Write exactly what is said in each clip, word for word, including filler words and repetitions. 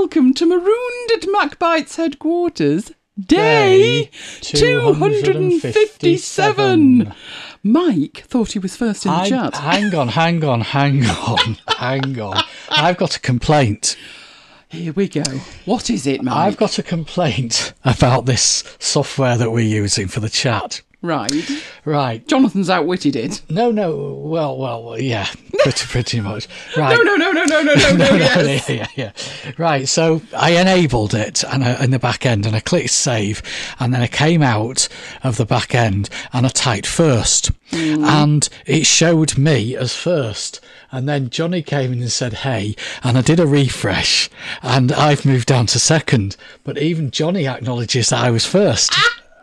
welcome to Marooned at MacBite's headquarters, day, day two hundred fifty-seven. Mike thought he was first in the I, chat. Hang on, hang on, hang on, hang on. I've got a complaint. Here we go. What is it, Mike? I've got a complaint about this software that we're using for the chat. Right. Right. Jonathan's outwitted it. No, no. Well, well, yeah. Pretty, pretty much. Right. No, no, no, no, no, no, no, no, yes. yeah, yeah, yeah. Right. So I enabled it and I, in the back end, and I clicked save, and then I came out of the back end and I typed first, mm. and it showed me as first. And then Johnny came in and said, hey, and I did a refresh, and I've moved down to second. But even Johnny acknowledges that I was first.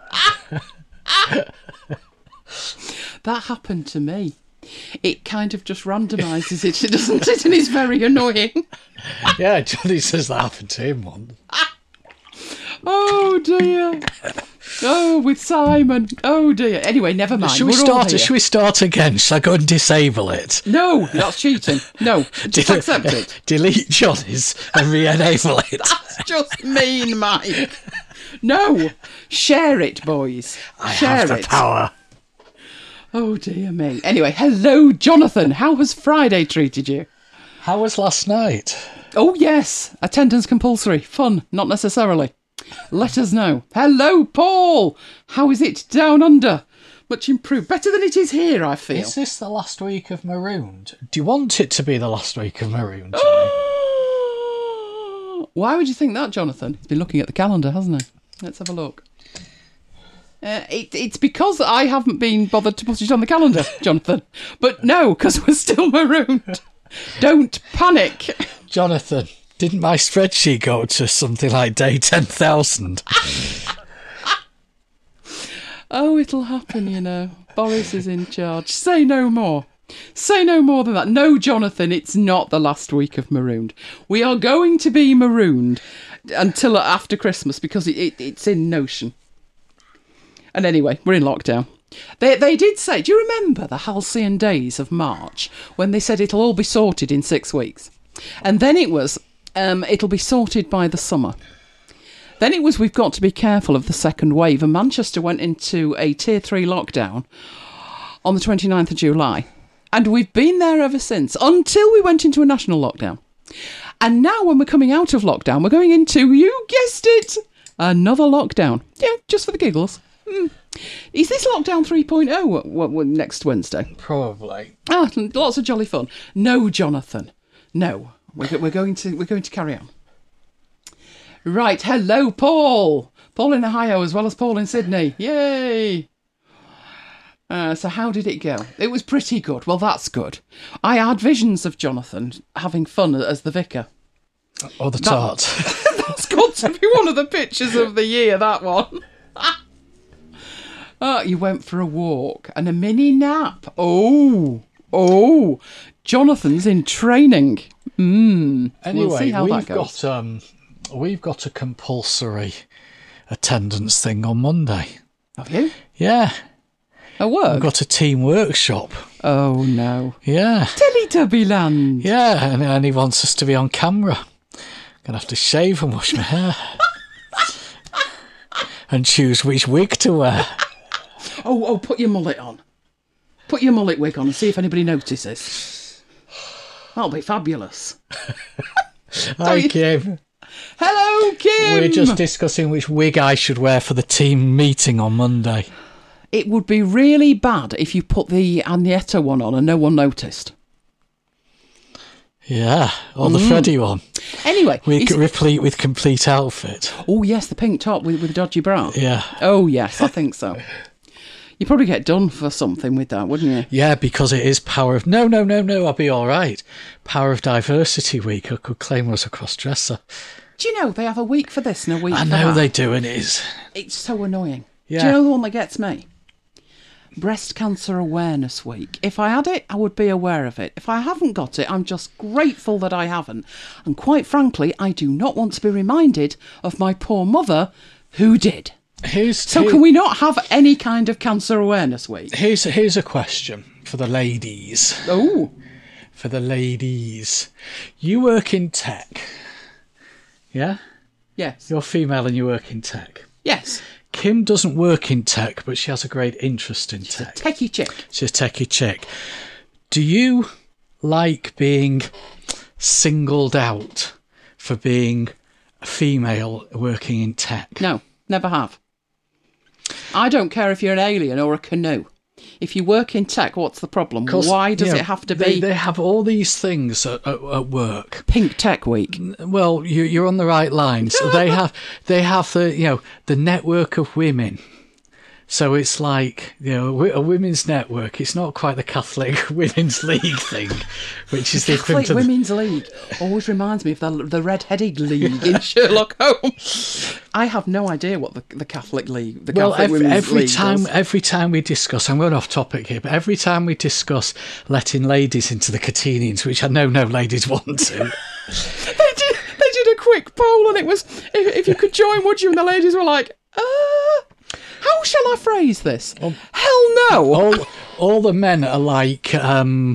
That happened to me. It kind of just randomises it, doesn't it? And it's very annoying. Yeah, Johnny says that happened to him once. Oh dear. Oh, with Simon. Oh dear. Anyway, never mind. Should we We're start? Should we start again? Shall I go and disable it? No, that's cheating. No, just Del- accept it. Delete Johnny's and re-enable it. That's just mean, Mike. No, share it, boys. I share have the it. power. Oh dear me. Anyway, hello, Jonathan. How has Friday treated you? How was last night? Oh yes, attendance compulsory. Fun, not necessarily. Let us know. Hello, Paul. How is it down under? Much improved. Better than it is here, I feel. Is this the last week of Marooned? Do you want it to be the last week of Marooned? Why would you think that, Jonathan? He's been looking at the calendar, hasn't he? Let's have a look. Uh, it, it's because I haven't been bothered to put it on the calendar, Jonathan. But no, because we're still marooned. Don't panic. Jonathan, didn't my spreadsheet go to something like day ten thousand? Oh, it'll happen, you know. Boris is in charge. Say no more. Say no more than that. No, Jonathan, it's not the last week of Marooned. We are going to be marooned until after Christmas because it, it, it's in Notion. And anyway, we're in lockdown. They they did say, do you remember the halcyon days of March when they said it'll all be sorted in six weeks? And then it was, um, it'll be sorted by the summer. Then it was, we've got to be careful of the second wave. And Manchester went into a tier three lockdown on the twenty-ninth of July. And we've been there ever since, until we went into a national lockdown. And now when we're coming out of lockdown, we're going into, you guessed it, another lockdown. Yeah, just for the giggles. Mm. Is this lockdown three point oh w- w- next Wednesday? Probably. Ah, lots of jolly fun. No, Jonathan. No, we're, we're going to we're going to carry on. Right, hello, Paul. Paul in Ohio as well as Paul in Sydney. Yay! Uh, so how did it go? It was pretty good. Well, that's good. I had visions of Jonathan having fun as the vicar. Or the tart. That, that's got to be one of the pictures of the year, that one. Oh, you went for a walk and a mini nap. Oh, oh. Jonathan's in training. Mm. Anyway, we'll see how we've that goes. got um, we've got a compulsory attendance thing on Monday. Have you? Yeah. At work? We've got a team workshop. Oh, no. Yeah. Teletubby land. Yeah, and, and he wants us to be on camera. Gonna have to shave and wash my hair. And choose which wig to wear. Oh, oh, put your mullet on. Put your mullet wig on and see if anybody notices. That'll be fabulous. Hi, Kim. Hello, Kim. We're just discussing which wig I should wear for the team meeting on Monday. It would be really bad if you put the Agneta one on and no one noticed. Yeah, or the mm. Freddy one. Anyway. We replete with complete outfit. Oh, yes, the pink top with, with the dodgy bra. Yeah. Oh, yes, I think so. You'd probably get done for something with that, wouldn't you? Yeah, because it is Power of... No, no, no, no, I'll be all right. Power of Diversity Week. I could claim us a cross-dresser. Do you know, they have a week for this and a week I for know that. they do, and it is. It's so annoying. Yeah. Do you know the one that gets me? Breast Cancer Awareness Week. If I had it, I would be aware of it. If I haven't got it, I'm just grateful that I haven't. And quite frankly, I do not want to be reminded of my poor mother who did. Here's, so here, can we not have any kind of Cancer Awareness Week? Here's, here's a question for the ladies. Oh. For the ladies. You work in tech. Yeah? Yes. You're female and you work in tech. Yes. Kim doesn't work in tech, but she has a great interest in tech. Techie chick. She's a techie chick. Do you like being singled out for being a female working in tech? No, never have. I don't care if you're an alien or a canoe. If you work in tech, what's the problem? Why does you know, it have to they, be... They have all these things at, at, at work. Pink Tech Week. Well, you, you're on the right lines. they have, they have the, you know, the network of women. So it's like, you know, a women's network. It's not quite the Catholic Women's League thing, which is the the Catholic to Women's the... League always reminds me of the the Red-Headed League in Sherlock Holmes. I have no idea what the, the Catholic League, the well, Catholic every, Women's every League time, does. every time we discuss, I'm going off topic here, but every time we discuss letting ladies into the Catinians, which I know no ladies want to. they did. They did a quick poll, and it was if, if you could join, would you? And the ladies were like, uh. How shall I phrase this? Um, Hell no! All, all the men are like, um,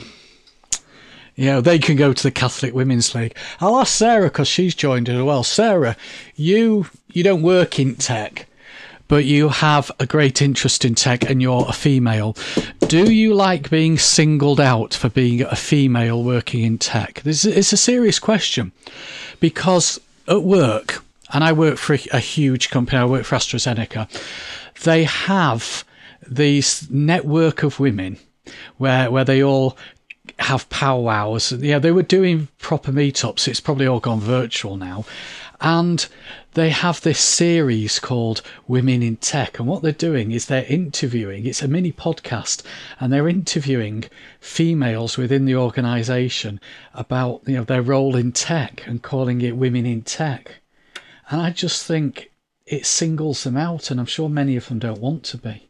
you know, they can go to the Catholic Women's League. I'll ask Sarah because she's joined as well. Sarah, you you don't work in tech, but you have a great interest in tech and you're a female. Do you like being singled out for being a female working in tech? This is it's a serious question because at work, and I work for a, a huge company, I work for AstraZeneca, they have this network of women where where they all have powwows. Yeah, they were doing proper meetups. It's probably all gone virtual now. And they have this series called Women in Tech. And what they're doing is they're interviewing, it's a mini podcast, and they're interviewing females within the organisation about, you know, their role in tech and calling it Women in Tech. And I just think it singles them out, and I'm sure many of them don't want to be.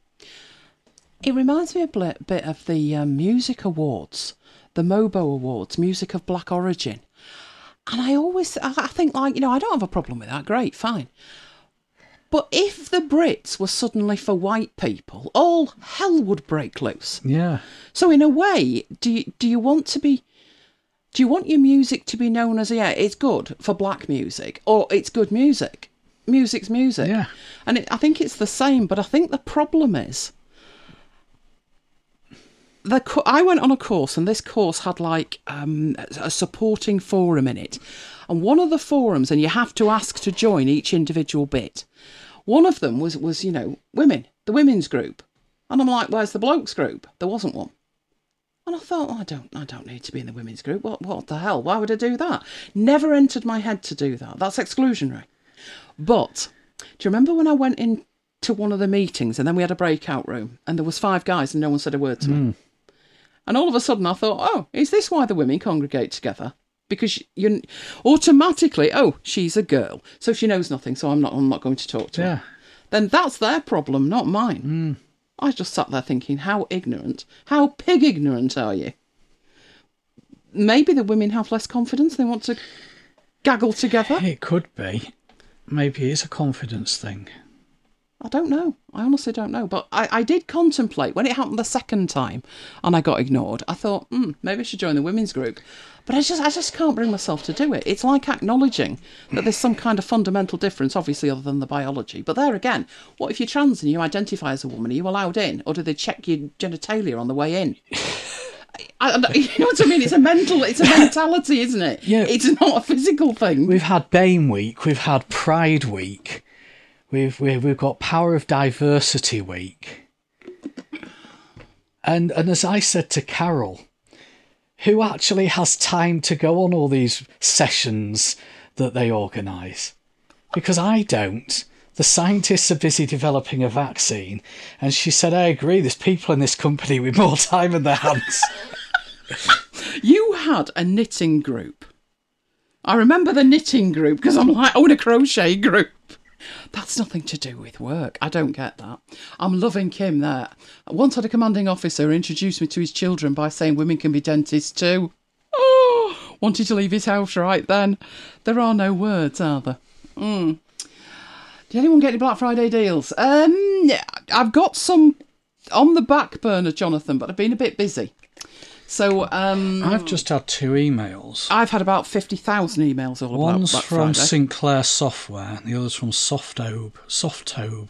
It reminds me a bit, bit of the um, music awards, the MOBO Awards, Music of Black Origin. And I always, I think, like, you know, I don't have a problem with that. Great, fine. But if the Brits were suddenly for white people, all hell would break loose. Yeah. So in a way, do you, do you want to be... Do you want your music to be known as, yeah, it's good for black music, or it's good music? Music's music. Yeah. And it, I think it's the same, but I think the problem is... The co- I went on a course, and this course had, like, um, a supporting forum in it. And one of the forums, and you have to ask to join each individual bit, one of them was, was you know, women, the women's group. And I'm like, where's the blokes group? There wasn't one. And I thought, oh, I don't I don't need to be in the women's group. What what the hell? Why would I do that? Never entered my head to do that. That's exclusionary. But do you remember when I went in to one of the meetings and then we had a breakout room and there was five guys and no one said a word to me? Mm. And all of a sudden I thought, oh, is this why the women congregate together? Because you automatically, oh, she's a girl, so she knows nothing, so I'm not I'm not going to talk to yeah. her. Then that's their problem, not mine. Mm. I just sat there thinking, how ignorant, how pig ignorant are you? Maybe the women have less confidence. They want to gaggle together. It could be. Maybe it's a confidence thing. I don't know. I honestly don't know. But I, I did contemplate, when it happened the second time and I got ignored, I thought, hmm, maybe I should join the women's group. But I just I just can't bring myself to do it. It's like acknowledging that there's some kind of fundamental difference, obviously, other than the biology. But there again, what if you're trans and you identify as a woman? Are you allowed in? Or do they check your genitalia on the way in? I, I, you know what I mean? It's a mental, it's a mentality, isn't it? Yeah. It's not a physical thing. We've had BAME Week. We've had Pride Week. We've we've, we've got Power of Diversity Week. And and as I said to Carol, who actually has time to go on all these sessions that they organise? Because I don't. The scientists are busy developing a vaccine. And she said, I agree, there's people in this company with more time in their hands. You had a knitting group. I remember the knitting group because I'm like, oh, and a crochet group. That's nothing to do with work. I don't get that. I'm loving Kim there. I once had a commanding officer introduce me to his children by saying women can be dentists too. Oh, wanted to leave his house right then. There are no words, are there? Mm. Did anyone get any Black Friday deals? Um, I've got some on the back burner, Jonathan, but I've been a bit busy. So um, I've just had two emails. I've had about fifty thousand emails all One's about Black from Friday. Sinclair Software, and the other's from Softobe. Softobe.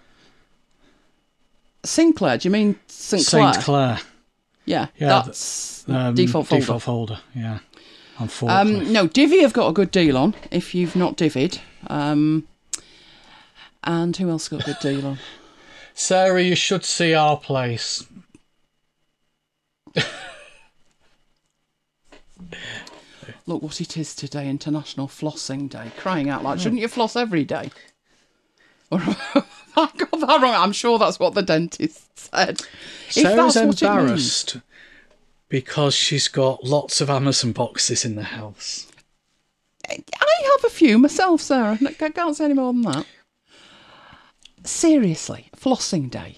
Sinclair, do you mean Sinclair? Saint Clair. Yeah, Yeah, that's Um, default folder. Default folder, yeah. On Forklift. Um, no, Divvy have got a good deal on, if you've not divvied. Um, and who else got a good deal on? Sarah, you should see our place. Look what it is today, International Flossing Day. Crying out loud. Shouldn't you floss every day? Or have I got that wrong? I'm sure that's what the dentist said. If Sarah's that's what it means. embarrassed because she's got lots of Amazon boxes in the house. I have a few myself, Sarah. I can't say any more than that. Seriously, flossing day.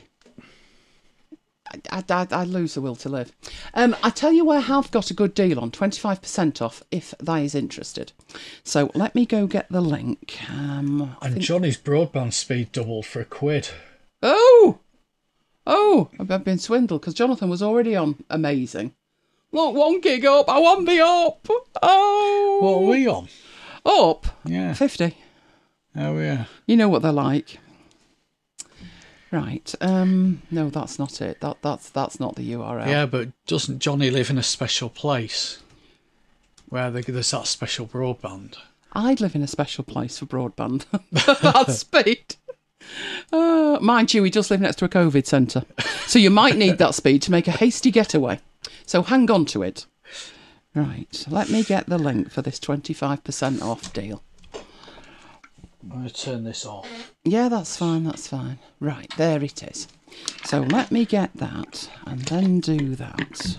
I, I, I lose the will to live. Um, I tell you where I have got a good deal on, twenty-five percent off, if that is interested. So let me go get the link. Um, I And think- Johnny's broadband speed doubled for a quid. Oh! Oh! I've been swindled because Jonathan was already on amazing. Look, one gig up. I want the up. Oh! What are we on? Up? Yeah. fifty. Oh, yeah. You know what they're like. Right. Um, no, that's not it. That that's that's not the U R L. Yeah, but doesn't Johnny live in a special place where there's that special broadband? I'd live in a special place for broadband. That's speed. Uh, mind you, he does live next to a COVID centre. So you might need that speed to make a hasty getaway. So hang on to it. Right. Let me get the link for this twenty-five percent off deal. I'm going to turn this off. Yeah, that's fine, that's fine. Right, there it is. So let me get that and then do that.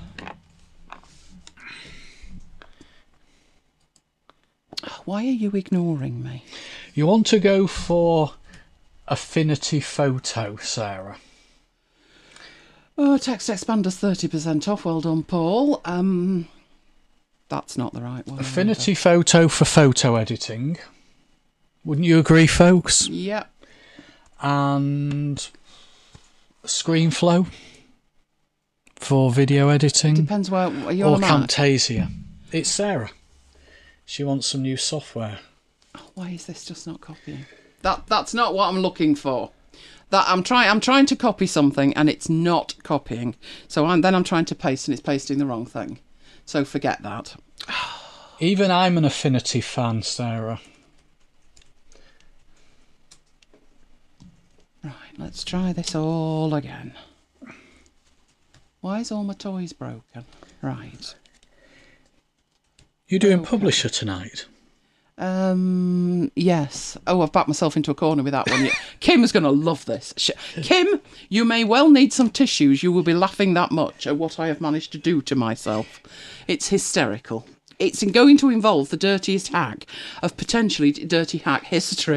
Why are you ignoring me? You want to go for Affinity Photo, Sarah? Oh, text expander's thirty percent off. Well done, Paul. Um, that's not the right one. Affinity Photo for photo editing. Wouldn't you agree, folks? Yep. And ScreenFlow for video editing. Depends where are you Or on a Mac? Camtasia. It's Sarah. She wants some new software. Oh, why is this just not copying? That that's not what I'm looking for. That I'm trying. I'm trying to copy something and it's not copying. So I'm, then I'm trying to paste and it's pasting the wrong thing. So forget that. Even I'm an Affinity fan, Sarah. Right, let's try this all again. Why is all my toys broken? Right. You doing Okay. Publisher tonight? Um. Yes. Oh, I've backed myself into a corner with that one. Kim's going to love this. Sh- Kim, you may well need some tissues. You will be laughing that much at what I have managed to do to myself. It's hysterical. It's going to involve the dirtiest hack of potentially dirty hack history.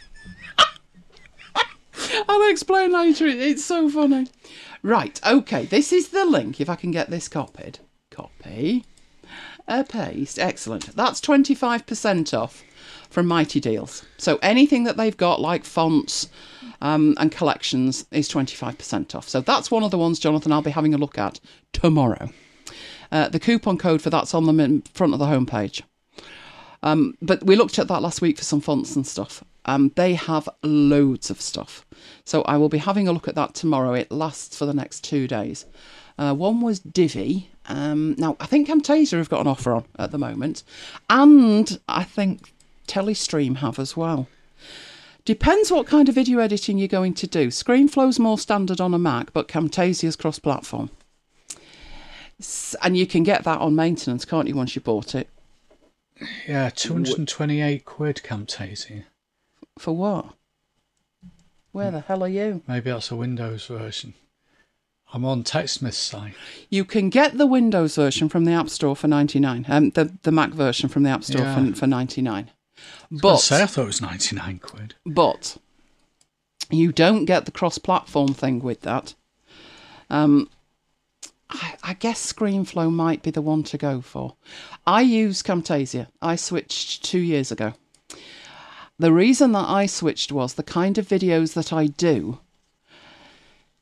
I'll explain later. It's so funny. Right, okay. This is the link. If I can get this copied. Copy. Uh, paste. Excellent. That's twenty-five percent off from Mighty Deals. So anything that they've got, like fonts um, and collections, is twenty-five percent off. So that's one of the ones, Jonathan, I'll be having a look at tomorrow. Uh, the coupon code for that's on the min- front of the homepage. Um, but we looked at that last week for some fonts and stuff. Um, they have loads of stuff. So I will be having a look at that tomorrow. It lasts for the next two days. Uh, one was Divi. Um, now, I think Camtasia have got an offer on at the moment. And I think Telestream have as well. Depends what kind of video editing you're going to do. ScreenFlow's more standard on a Mac, but Camtasia's cross-platform. S- And you can get that on maintenance, can't you, once you bought it? Yeah, two hundred twenty-eight quid Camtasia. For what? Where the hell are you? Maybe that's a Windows version. I'm on TechSmith's site. You can get the Windows version from the App Store for ninety-nine. Um, the the Mac version from the App Store Yeah. for for ninety-nine. But But say I thought it was ninety-nine quid. but you don't get the cross-platform thing with that. Um, I, I guess ScreenFlow might be the one to go for. I use Camtasia. I switched two years ago. The reason that I switched was the kind of videos that I do.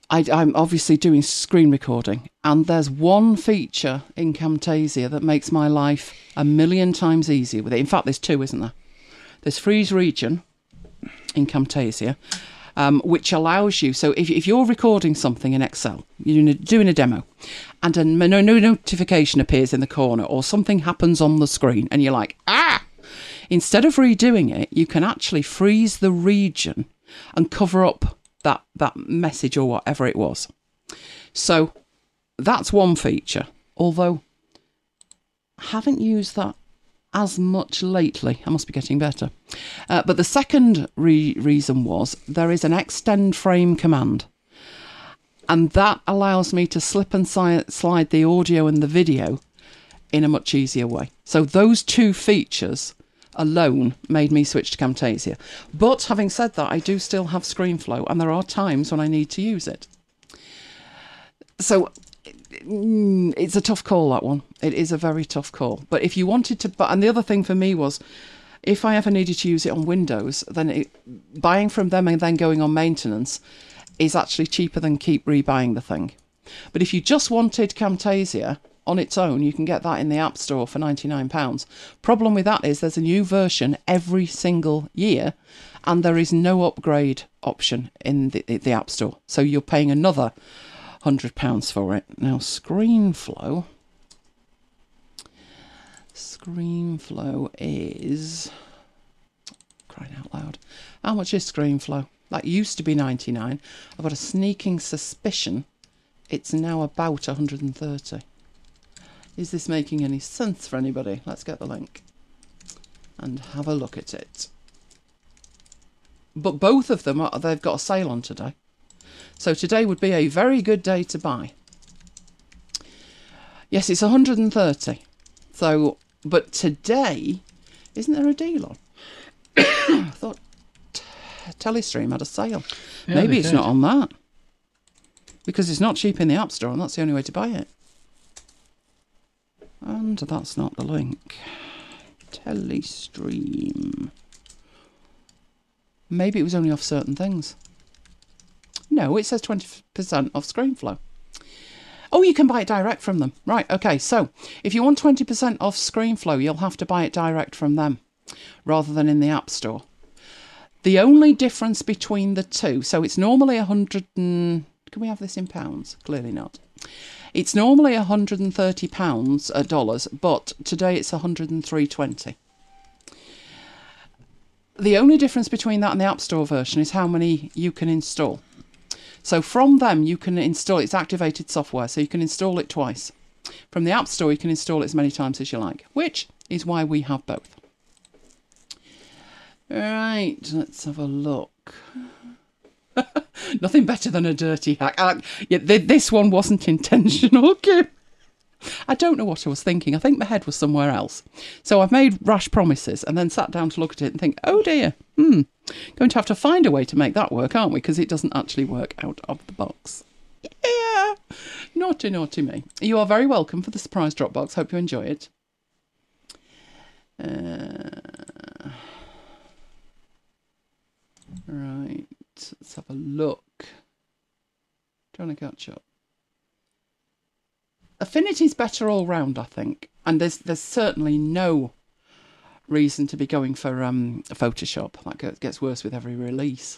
I, I'm obviously doing screen recording, and there's one feature in Camtasia that makes my life a million times easier with it. In fact, there's two, isn't there? There's freeze region in Camtasia, um, which allows you, so if, if you're recording something in Excel, you're doing a demo, and a no, no notification appears in the corner, or something happens on the screen, and you're like, ah! Instead of redoing it, you can actually freeze the region and cover up that, that message or whatever it was. So that's one feature, although I haven't used that as much lately. I must be getting better. Uh, but the second re- reason was there is an extend frame command, and that allows me to slip and si- slide the audio and the video in a much easier way. So those two features alone made me switch to Camtasia. But having said that, I do still have ScreenFlow, and there are times when I need to use it. So it's a tough call, that one. It is a very tough call. But if you wanted to, and the other thing for me was, if I ever needed to use it on Windows, then it, buying from them and then going on maintenance is actually cheaper than keep rebuying the thing. But if you just wanted Camtasia on its own, you can get that in the App Store for ninety-nine pounds. Problem with that is there's a new version every single year, and there is no upgrade option in the, the App Store. So you're paying another one hundred pounds for it. Now, ScreenFlow. ScreenFlow is... crying out loud. How much is ScreenFlow? That used to be ninety-nine. I've got a sneaking suspicion it's now about one hundred thirty. Is this making any sense for anybody? Let's get the link and have a look at it. But both of them, are, they've got a sale on today. So today would be a very good day to buy. Yes, it's one hundred thirty. So, but today, isn't there a deal on? I thought t- Telestream had a sale. Yeah, Maybe it's did. not on that. Because it's not cheap in the App Store, and that's the only way to buy it. And that's not the link. Telestream. Maybe it was only off certain things. No, it says twenty percent off ScreenFlow. Oh, you can buy it direct from them. Right, okay. So, if you want twenty percent off ScreenFlow, you'll have to buy it direct from them, rather than in the App Store. The only difference between the two, so it's normally one hundred and... Can we have this in pounds? Clearly not. It's normally one hundred thirty pounds, uh, dollars, but today it's one hundred three twenty. The only difference between that and the App Store version is how many you can install. So from them, you can install, it's activated software, so you can install it twice. From the App Store, you can install it as many times as you like, which is why we have both. Right, let's have a look. Nothing better than a dirty hack. Uh, yeah, th- this one wasn't intentional, Kim. I don't know what I was thinking. I think my head was somewhere else. So I've made rash promises and then sat down to look at it and think, oh dear, hmm, going to have to find a way to make that work, aren't we? Because it doesn't actually work out of the box. Yeah, naughty, naughty me. You are very welcome for the surprise Dropbox. Hope you enjoy it. Uh, right, let's have a look. Trying to catch up. Affinity's better all round, I think, and there's there's certainly no reason to be going for um, Photoshop. That gets worse with every release.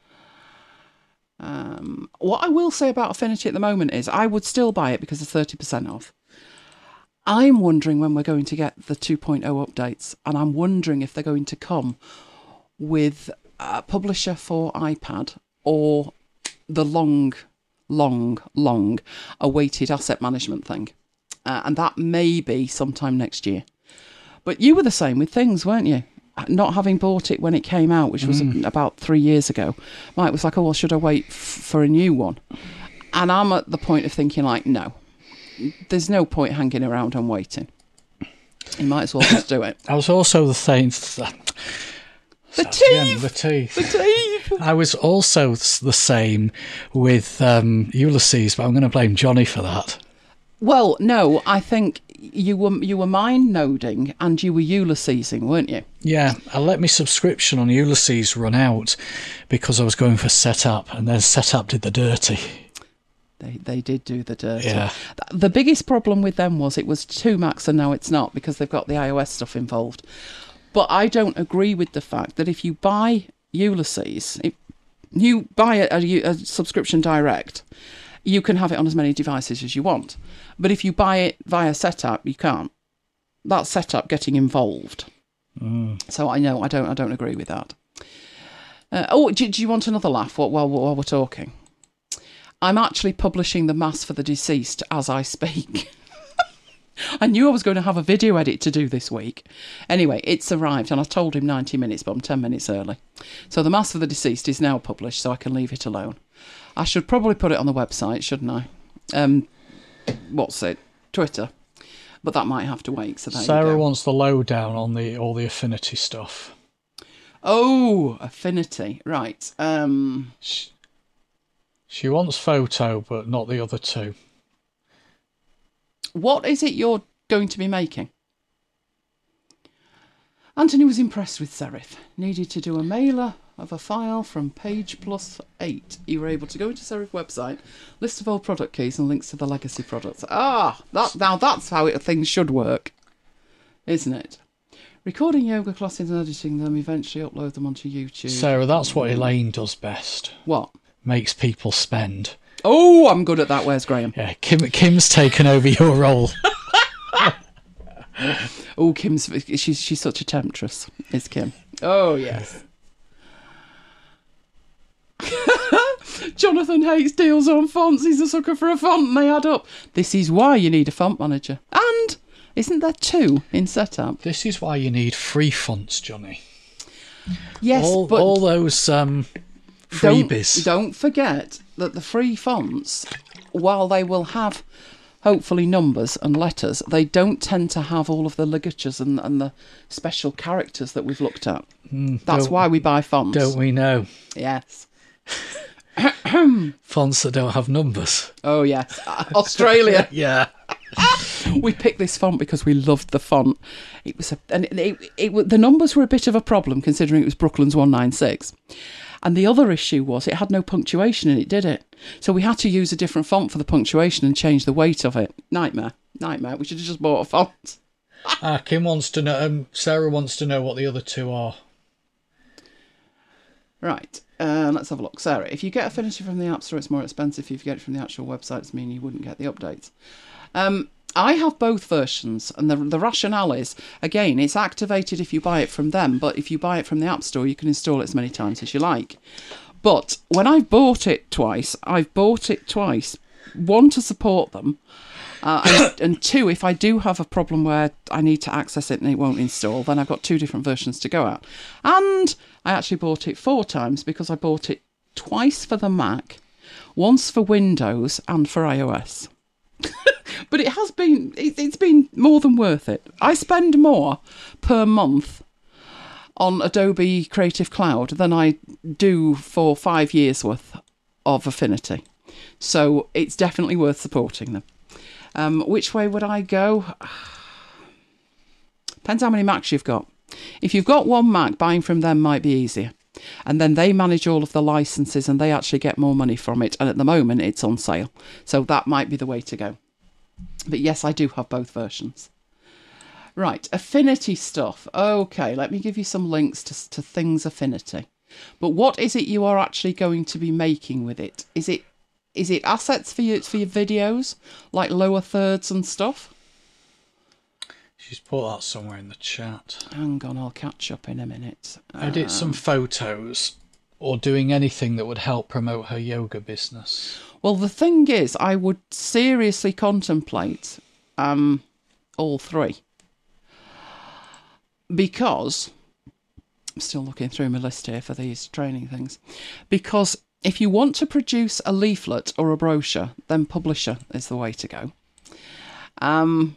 Um, what I will say about Affinity at the moment is I would still buy it because it's thirty percent off. I'm wondering when we're going to get the two point oh updates, and I'm wondering if they're going to come with a publisher for iPad or the long... long, long awaited asset management thing. Uh, and that may be sometime next year. But you were the same with things, weren't you? Not having bought it when it came out, which was mm. about three years ago. Mike was like, oh, well, should I wait f- for a new one? And I'm at the point of thinking, like, no. There's no point hanging around and waiting. You might as well just do it. I was also the same... The teeth! Again, the teeth. The teeth! I was also the same with um, Ulysses, but I'm going to blame Johnny for that. Well, no, I think you were you were mind noding and you were Ulyssesing, weren't you? Yeah, I let my subscription on Ulysses run out because I was going for Setup, and then Setup did the dirty. They they did do the dirty. Yeah. The biggest problem with them was it was two Macs and now it's not because they've got the iOS stuff involved. But I don't agree with the fact that if you buy Ulysses, if you buy a, a, a subscription direct, you can have it on as many devices as you want. But if you buy it via setup, you can't. That's setup getting involved. Mm. So I know I don't I don't agree with that. Uh, oh, do, do you want another laugh while, while, while we're talking? I'm actually publishing the Mass for the Deceased as I speak. I knew I was going to have a video edit to do this week. Anyway, it's arrived and I told him ninety minutes, but I'm ten minutes early. So the Mass for the Deceased is now published, so I can leave it alone. I should probably put it on the website, shouldn't I? Um, what's it? Twitter. But that might have to wait, so there Sarah you go. wants the lowdown on the all the Affinity stuff. Oh, Affinity. Right. Um... She, she wants photo, but not the other two. What is it you're going to be making? Anthony was impressed with Serif. Needed to do a mailer of a file from page plus eight. You were able to go into Serif website, list of all product keys and links to the legacy products. Ah, that now that's how it, things should work, isn't it? Recording yoga classes and editing them, eventually upload them onto YouTube. Sarah, that's what Elaine does best. What? Makes people spend. Oh, I'm good at that. Where's Graham? Yeah, Kim. Kim's taken over your role. Oh, Kim's she's she's such a temptress. Is Kim? Oh yes. Jonathan hates deals on fonts. He's a sucker for a font, and they add up. This is why you need a font manager. And isn't there two in setup? This is why you need free fonts, Johnny. Yes, all, but all those um, don't, freebies. Don't forget that the free fonts, while they will have hopefully numbers and letters, they don't tend to have all of the ligatures and, and the special characters that we've looked at. Mm, That's why we buy fonts. Don't we know? Yes. Fonts that don't have numbers. Oh, yes. Australia. Yeah. We picked this font because we loved the font. It was a, and it, it, it, the numbers were a bit of a problem considering it was Brooklands one ninety-six. And the other issue was it had no punctuation in it, did it? So we had to use a different font for the punctuation and change the weight of it. Nightmare. Nightmare. We should have just bought a font. Ah, Kim wants to know, um, Sarah wants to know what the other two are. Right. Uh, let's have a look. Sarah, if you get Affinity from the App Store, it's more expensive. If you get it from the actual website, it's mean you wouldn't get the updates. Um, I have both versions, and the the rationale is, again, it's activated if you buy it from them, but if you buy it from the App Store, you can install it as many times as you like. But when I've bought it twice, I've bought it twice. One, to support them, uh, and, and two, if I do have a problem where I need to access it and it won't install, then I've got two different versions to go at. And I actually bought it four times because I bought it twice for the Mac, once for Windows and for iOS. But it has been, it, it's been more than worth it. I spend more per month on Adobe Creative Cloud than I do for five years worth of Affinity. So it's definitely worth supporting them. Um, which way would I go? Depends how many Macs you've got. If you've got one Mac, buying from them might be easier. And then they manage all of the licenses and they actually get more money from it. And at the moment, it's on sale. So that might be the way to go. But yes, I do have both versions. Right, Affinity stuff. Okay, let me give you some links to, to things Affinity. But what is it you are actually going to be making with it? Is it is it assets for your, for your videos, like lower thirds and stuff? She's put that somewhere in the chat. Hang on, I'll catch up in a minute. Edit Um, some photos or doing anything that would help promote her yoga business. Well, the thing is, I would seriously contemplate um, all three. Because, I'm still looking through my list here for these training things. Because if you want to produce a leaflet or a brochure, then Publisher is the way to go. Um,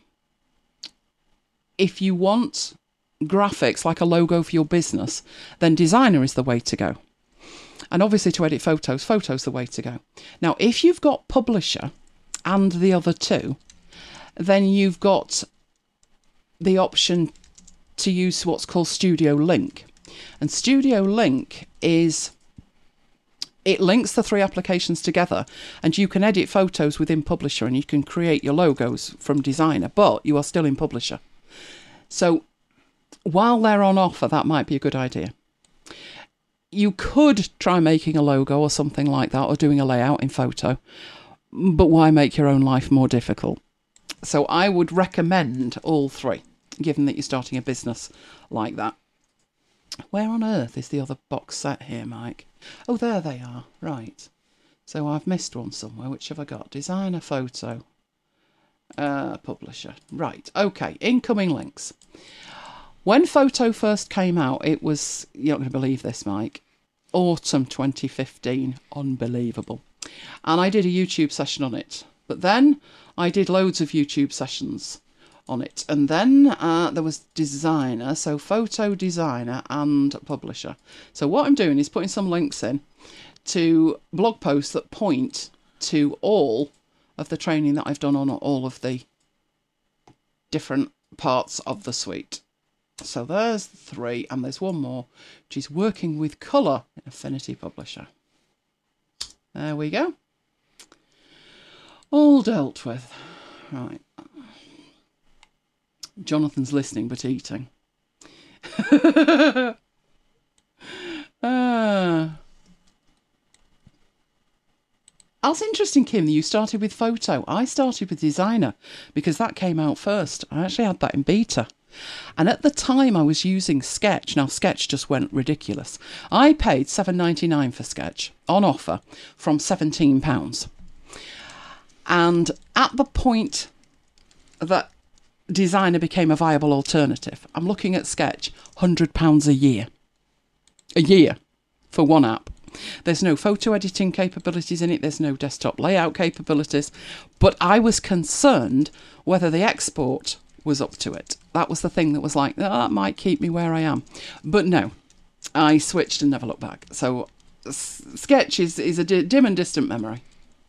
if you want graphics, like a logo for your business, then Designer is the way to go. And obviously to edit photos, photos the way to go. Now, if you've got Publisher and the other two, then you've got the option to use what's called Studio Link. And Studio Link is it links the three applications together, and you can edit photos within Publisher, and you can create your logos from Designer, but you are still in Publisher. So while they're on offer, that might be a good idea. You could try making a logo or something like that, or doing a layout in Photo, but why make your own life more difficult? So I would recommend all three, given that you're starting a business like that. Where on earth is the other box set here, Mike? Oh, there they are. Right. So I've missed one somewhere. Which have I got? Designer, Photo, uh, Publisher. Right. Okay. Incoming links. When Photo first came out, it was, you're not going to believe this, Mike, autumn twenty fifteen. Unbelievable. And I did a YouTube session on it. But then I did loads of YouTube sessions on it. And then uh, there was Designer, so Photo, Designer and Publisher. So what I'm doing is putting some links in to blog posts that point to all of the training that I've done on all of the different parts of the suite. So there's three, and there's one more, which is working with colour in Affinity Publisher. There we go. All dealt with. Right. Jonathan's listening but eating. uh. That's interesting, Kim, that you started with Photo. I started with Designer because that came out first. I actually had that in beta. And at the time I was using Sketch. Now Sketch just went ridiculous. I paid seven pounds ninety-nine for Sketch on offer from seventeen pounds. And at the point that Designer became a viable alternative, I'm looking at Sketch, one hundred pounds a year. A year for one app. There's no photo editing capabilities in it. There's no desktop layout capabilities. But I was concerned whether the export was up to it. That was the thing that was like, oh, that might keep me where I am. But no, I switched and never looked back. So Sketch is, is a d- dim and distant memory.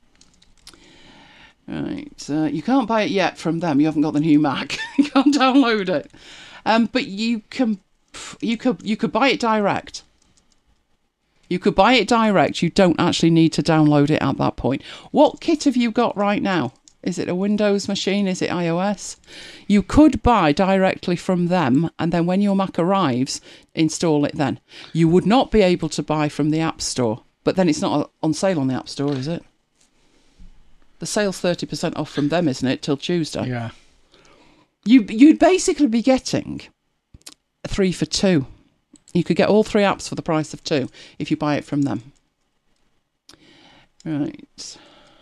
Right, uh, you can't buy it yet from them. You haven't got the new Mac. You can't download it. Um, but you can, you could, you could buy it direct. You could buy it direct. You don't actually need to download it at that point. What kit have you got right now? Is it a Windows machine? Is it iOS? You could buy directly from them, and then when your Mac arrives, install it then. You would not be able to buy from the App Store, but then it's not on sale on the App Store, is it? The sale's thirty percent off from them, isn't it, till Tuesday? Yeah. You, you'd basically be getting three for two. You could get all three apps for the price of two if you buy it from them. Right.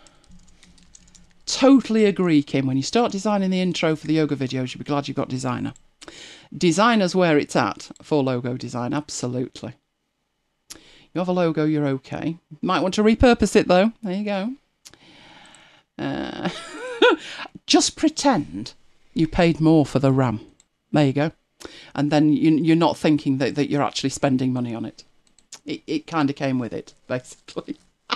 Totally agree, Kim. When you start designing the intro for the yoga videos, you'll be glad you've got Designer. Designer's where it's at for logo design, absolutely. You have a logo, you're okay. Might want to repurpose it, though. There you go. Uh, just pretend you paid more for the RAM. There you go. And then you, you're not thinking that, that you're actually spending money on it. It, it kind of came with it, basically.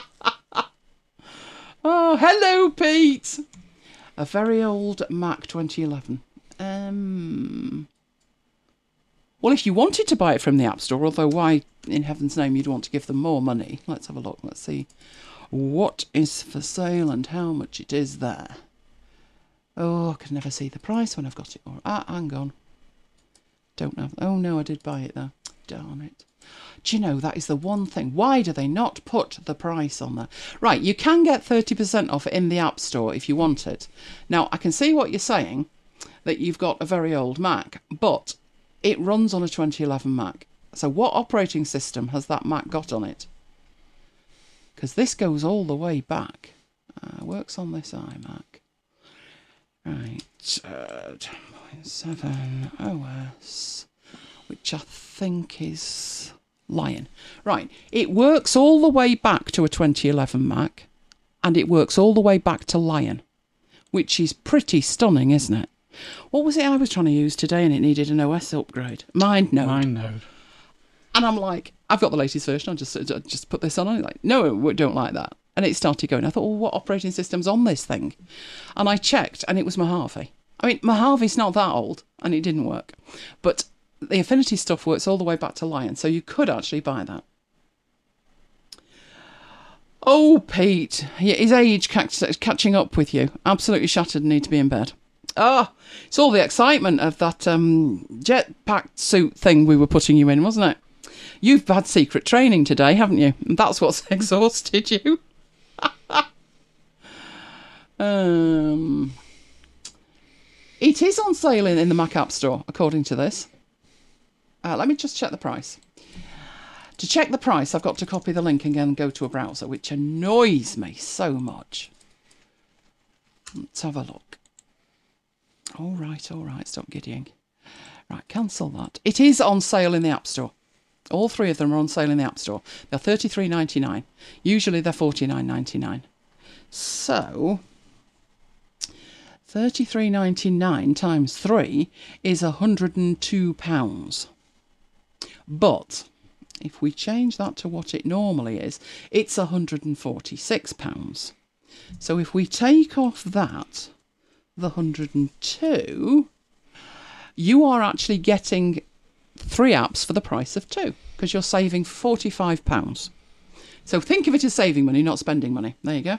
Oh, hello, Pete. A very old Mac twenty eleven. Um, well, if you wanted to buy it from the App Store, although why in heaven's name you'd want to give them more money? Let's have a look. Let's see what is for sale and how much it is there. Oh, I can never see the price when I've got it. Ah, hang on. Don't know. Oh, no, I did buy it, though. Darn it. Do you know, that is the one thing. Why do they not put the price on there? Right, you can get thirty percent off in the App Store if you want it. Now, I can see what you're saying, that you've got a very old Mac, but it runs on a twenty eleven Mac. So what operating system has that Mac got on it? Because this goes all the way back. Uh, works on this iMac. Right, uh, ten point seven O S, which I think is Lion. Right, it works all the way back to a twenty eleven Mac, and it works all the way back to Lion, which is pretty stunning, isn't it? What was it I was trying to use today and it needed an O S upgrade? MindNode. MindNode. And I'm like, I've got the latest version, I'll just, I'll just put this on. And like, no, we don't like that. And it started going. I thought, well, what operating system's on this thing? And I checked, and it was Mojave. I mean, Mojave's not that old, and it didn't work. But the Affinity stuff works all the way back to Lion, so you could actually buy that. Oh, Pete. His age catch- catching up with you. Absolutely shattered and need to be in bed. Ah, oh, it's all the excitement of that um, jetpack suit thing we were putting you in, wasn't it? You've had secret training today, haven't you? And that's what's exhausted you. um, it is on sale in, in the Mac App Store, according to this. Uh, let me just check the price. To check the price, I've got to copy the link and again go to a browser, which annoys me so much. Let's have a look. All right, all right, stop giddying. Right, cancel that. It is on sale in the App Store. All three of them are on sale in the App Store. They're thirty-three ninety-nine. Usually they're forty-nine ninety-nine. So, thirty-three ninety-nine times three is one hundred and two pounds. But if we change that to what it normally is, it's one hundred and forty-six pounds. So if we take off that, the one hundred and two, you are actually getting three apps for the price of two, because you're saving forty-five pounds. So think of it as saving money, not spending money. There you go.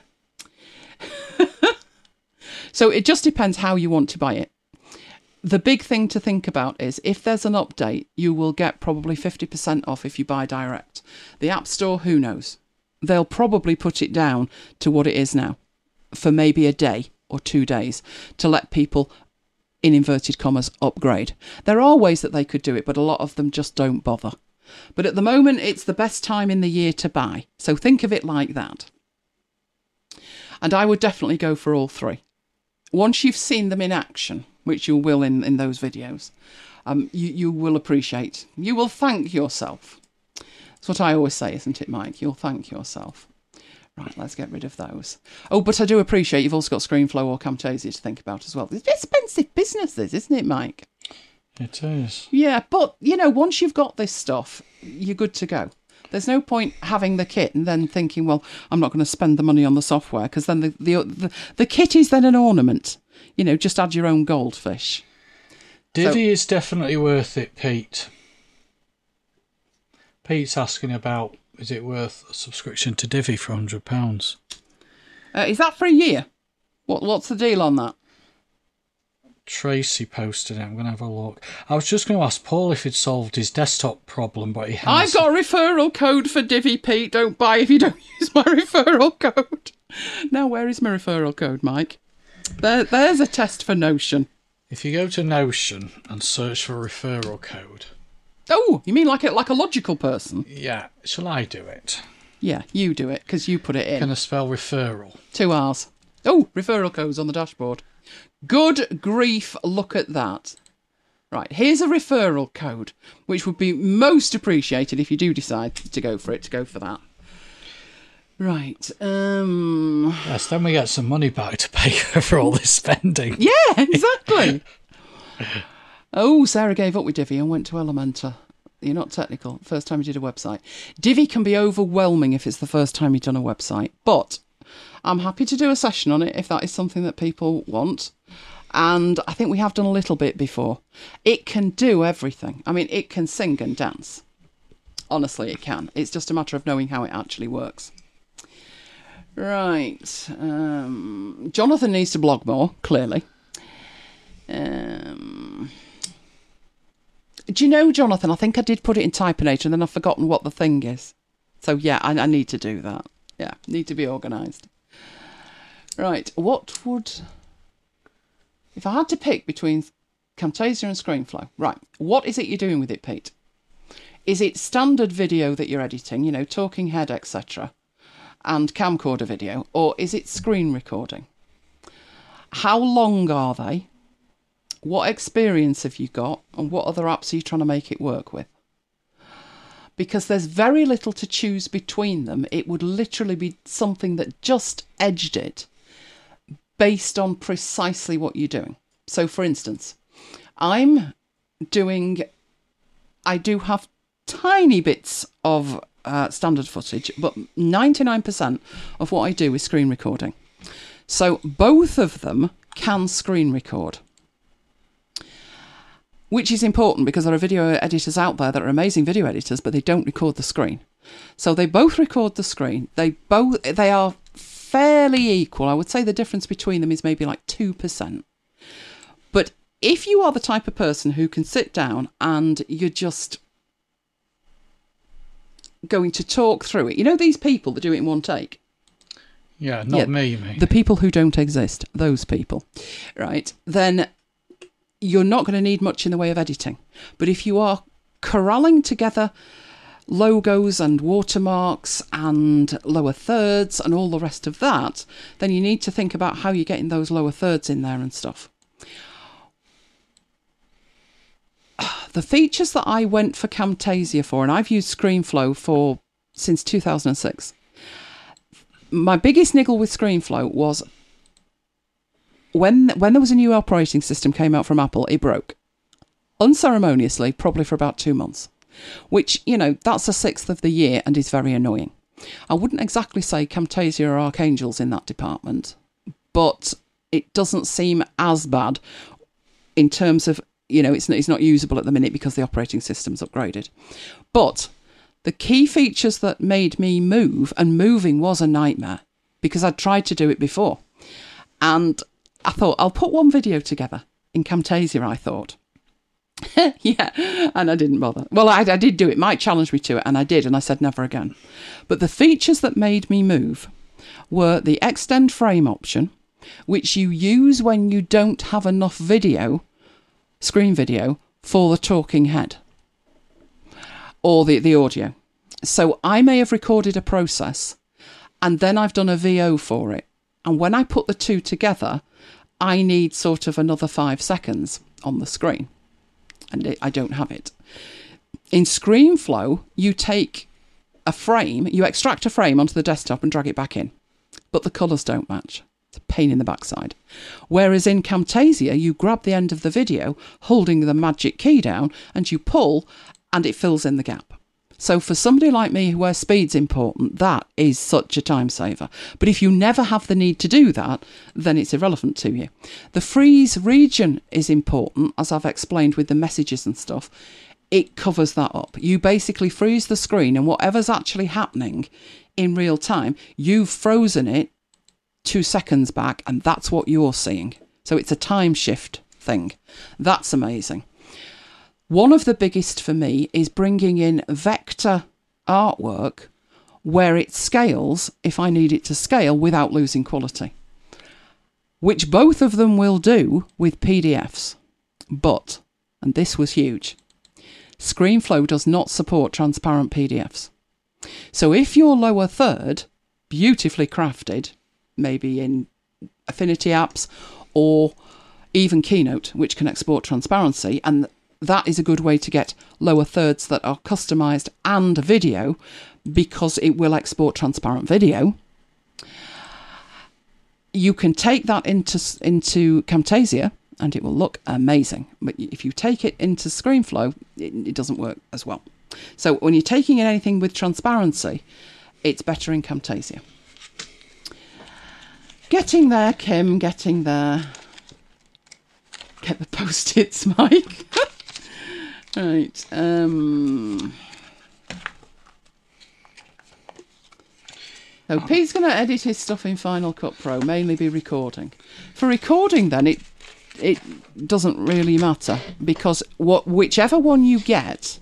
So it just depends how you want to buy it. The big thing to think about is if there's an update, you will get probably fifty percent off if you buy direct. The App Store, who knows? They'll probably put it down to what it is now for maybe a day or two days to let people, in inverted commas, upgrade. There are ways that they could do it, but a lot of them just don't bother. But at the moment, it's the best time in the year to buy. So think of it like that. And I would definitely go for all three. Once you've seen them in action, which you will in, in those videos, um, you, you will appreciate, you will thank yourself. That's what I always say, isn't it, Mike? You'll thank yourself. Right, let's get rid of those. Oh, but I do appreciate you've also got ScreenFlow or Camtasia to think about as well. It's expensive business, this, isn't it, Mike? It is. Yeah, but, you know, once you've got this stuff, you're good to go. There's no point having the kit and then thinking, well, I'm not going to spend the money on the software, because then the, the the the kit is then an ornament. You know, just add your own goldfish. Divi so, is definitely worth it, Pete. Pete's asking about, is it worth a subscription to Divi for one hundred pounds? Uh, is that for a year? What What's the deal on that? Tracy posted it. I'm going to have a look. I was just going to ask Paul if he'd solved his desktop problem, but he hasn't. I've got a referral code for Divi, Pete. Don't buy if you don't use my referral code. Now, where is my referral code, Mike? There, there's a test for Notion. If you go to Notion and search for referral code. Oh, you mean like a, like a logical person? Yeah. Shall I do it? Yeah, you do it, because you put it in. Can I spell referral? Two R's. Oh, referral codes on the dashboard. Good grief, look at that. Right, here's a referral code, which would be most appreciated if you do decide to go for it, to go for that. Right. Um. Yes, then we get some money back to pay for all this spending. Yeah, exactly. Oh, Sarah gave up with Divi and went to Elementor. You're not technical. First time you did a website. Divi can be overwhelming if it's the first time you've done a website, but I'm happy to do a session on it if that is something that people want. And I think we have done a little bit before. It can do everything. I mean, it can sing and dance. Honestly, it can. It's just a matter of knowing how it actually works. Right. Um, Jonathan needs to blog more, clearly. Um, do you know, Jonathan, I think I did put it in Typinator and then I've forgotten what the thing is. So, yeah, I, I need to do that. Yeah, need to be organised. Right, what would... If I had to pick between Camtasia and ScreenFlow, right, what is it you're doing with it, Pete? Is it standard video that you're editing, you know, talking head, et cetera, and camcorder video, or is it screen recording? How long are they? What experience have you got, and what other apps are you trying to make it work with? Because there's very little to choose between them. It would literally be something that just edged it based on precisely what you're doing. So, for instance, I'm doing... I do have tiny bits of uh, standard footage, but ninety-nine percent of what I do is screen recording. So both of them can screen record. Which is important because there are video editors out there that are amazing video editors, but they don't record the screen. So they both record the screen. They both they are fairly equal. I would say the difference between them is maybe like two percent. But if you are the type of person who can sit down and you're just going to talk through it, you know these people that do it in one take? Yeah, not yeah, me, me. The people who don't exist, those people, right? Then you're not going to need much in the way of editing. But if you are corralling together logos and watermarks and lower thirds and all the rest of that, then you need to think about how you're getting those lower thirds in there and stuff. The features that I went for Camtasia for, and I've used ScreenFlow for since two thousand six. My biggest niggle with ScreenFlow was when when there was a new operating system came out from Apple, it broke unceremoniously, probably for about two months. Which, you know, that's a sixth of the year and is very annoying. I wouldn't exactly say Camtasia are archangels in that department, but it doesn't seem as bad in terms of, you know, it's, it's not usable at the minute because the operating system's upgraded. But the key features that made me move, and moving was a nightmare because I'd tried to do it before. And I thought, I'll put one video together in Camtasia, I thought. Yeah, and I didn't bother. Well, I, I did do it. Mike challenged me to it, and I did, and I said never again. But the features that made me move were the extend frame option, which you use when you don't have enough video, screen video, for the talking head or the, the audio. So I may have recorded a process, and then I've done a V O for it. And when I put the two together, I need sort of another five seconds on the screen. And I don't have it. In ScreenFlow, you take a frame, you extract a frame onto the desktop and drag it back in. But the colours don't match. It's a pain in the backside. Whereas in Camtasia, you grab the end of the video, holding the magic key down, and you pull, and it fills in the gap. So for somebody like me where speed's important, that is such a time saver. But if you never have the need to do that, then it's irrelevant to you. The freeze region is important, as I've explained with the messages and stuff. It covers that up. You basically freeze the screen, and whatever's actually happening in real time, you've frozen it two seconds back, and that's what you're seeing. So it's a time shift thing. That's amazing. One of the biggest for me is bringing in vector artwork where it scales if I need it to scale without losing quality, which both of them will do with P D Fs. But, and this was huge, ScreenFlow does not support transparent P D Fs. So if your lower third, beautifully crafted, maybe in Affinity apps or even Keynote, which can export transparency, and that is a good way to get lower thirds that are customised and video, because it will export transparent video. You can take that into into Camtasia and it will look amazing. But if you take it into ScreenFlow, it, it doesn't work as well. So when you're taking in anything with transparency, it's better in Camtasia. Getting there, Kim, getting there. Get the post-its, Mike. Right. Um, so Pete's going to edit his stuff in Final Cut Pro, mainly be recording. For recording, then, it it doesn't really matter, because what whichever one you get,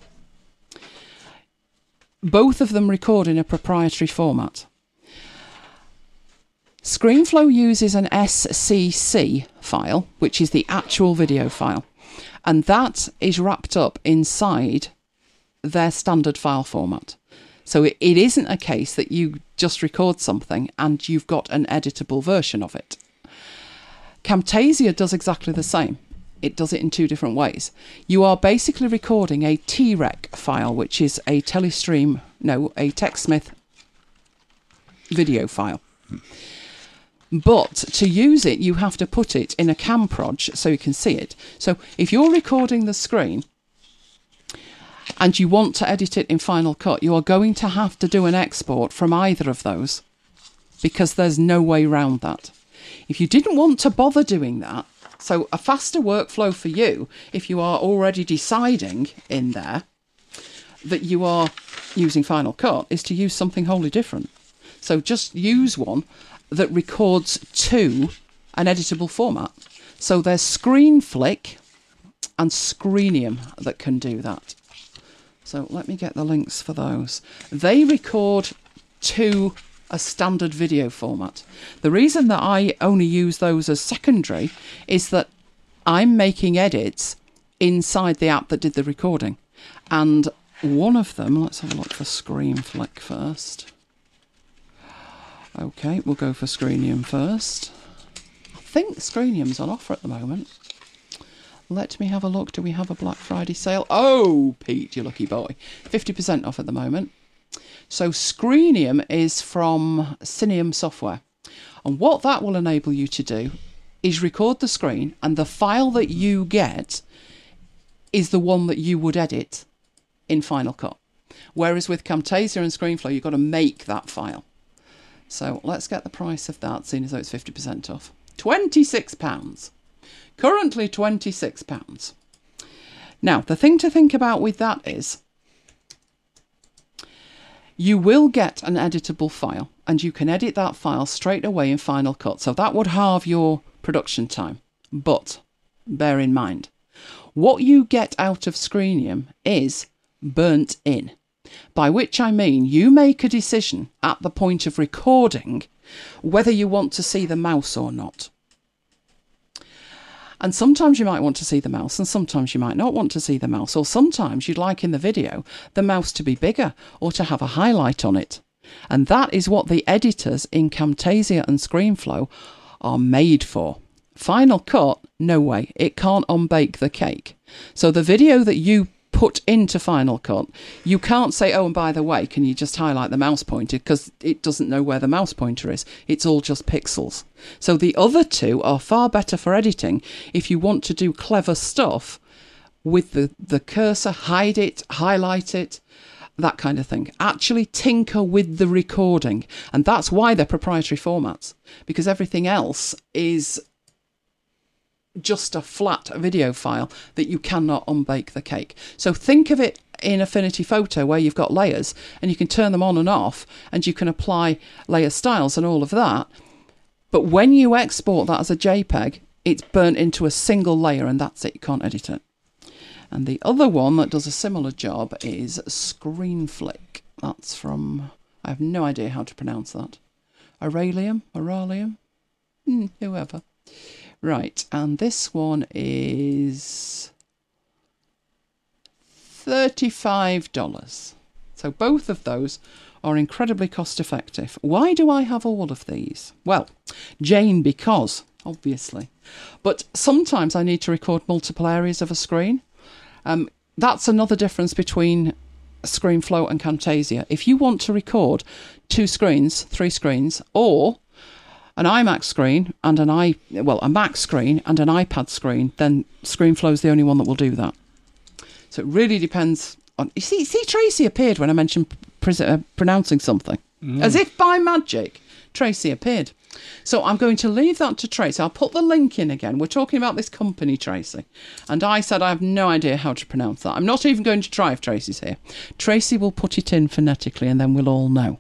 both of them record in a proprietary format. ScreenFlow uses an S C C file, which is the actual video file. And that is wrapped up inside their standard file format. So it, it isn't a case that you just record something and you've got an editable version of it. Camtasia does exactly the same. It does it in two different ways. You are basically recording a T REC file, which is a Telestream, no, a TechSmith video file. But to use it, you have to put it in a CamProj so you can see it. So if you're recording the screen and you want to edit it in Final Cut, you are going to have to do an export from either of those, because there's no way around that. If you didn't want to bother doing that, so a faster workflow for you, if you are already deciding in there that you are using Final Cut is to use something wholly different. So just use one that records to an editable format. So there's ScreenFlick and Screenium that can do that. So let me get the links for those. They record to a standard video format. The reason that I only use those as secondary is that I'm making edits inside the app that did the recording. And one of them, let's have a look for ScreenFlick first. Okay, we'll go for Screenium first. I think Screenium's on offer at the moment. Let me have a look. Do we have a Black Friday sale? Oh, Pete, you lucky boy. fifty percent off at the moment. So Screenium is from Cineum Software. And what that will enable you to do is record the screen, and the file that you get is the one that you would edit in Final Cut. Whereas with Camtasia and ScreenFlow, you've got to make that file. So let's get the price of that, seeing as though it's fifty percent off. twenty-six pounds. Currently twenty-six pounds. Now, the thing to think about with that is you will get an editable file, and you can edit that file straight away in Final Cut. So that would halve your production time. But bear in mind, what you get out of Screenium is burnt in. By which I mean you make a decision at the point of recording whether you want to see the mouse or not. And sometimes you might want to see the mouse, and sometimes you might not want to see the mouse, or sometimes you'd like in the video the mouse to be bigger or to have a highlight on it. And that is what the editors in Camtasia and ScreenFlow are made for. Final Cut, no way, it can't unbake the cake. So the video that you put into Final Cut, you can't say, oh, and by the way, can you just highlight the mouse pointer, because it doesn't know where the mouse pointer is. It's all just pixels. So the other two are far better for editing if you want to do clever stuff with the, the cursor, hide it, highlight it, that kind of thing. Actually tinker with the recording. And that's why they're proprietary formats, because everything else is just a flat video file that you cannot unbake the cake. So think of it in Affinity Photo, where you've got layers and you can turn them on and off, and you can apply layer styles and all of that. But when you export that as a JPEG, it's burnt into a single layer, and that's it. You can't edit it. And the other one that does a similar job is ScreenFlick. That's from, I have no idea how to pronounce that. Auralium? Auralium? Hmm, whoever. Right, and this one is thirty-five dollars. So both of those are incredibly cost effective. Why do I have all of these? Well, Jane, because, obviously. But sometimes I need to record multiple areas of a screen. Um, that's another difference between ScreenFlow and Camtasia. If you want to record two screens, three screens, or an iMac screen and an i well a Mac screen and an iPad screen, then ScreenFlow is the only one that will do that. So it really depends on. You see, see Tracy appeared when I mentioned pre- uh, pronouncing something, mm. as if by magic. Tracy appeared. So I'm going to leave that to Tracy. I'll put the link in again. We're talking about this company, Tracy, and I said I have no idea how to pronounce that. I'm not even going to try if Tracy's here. Tracy will put it in phonetically, and then we'll all know.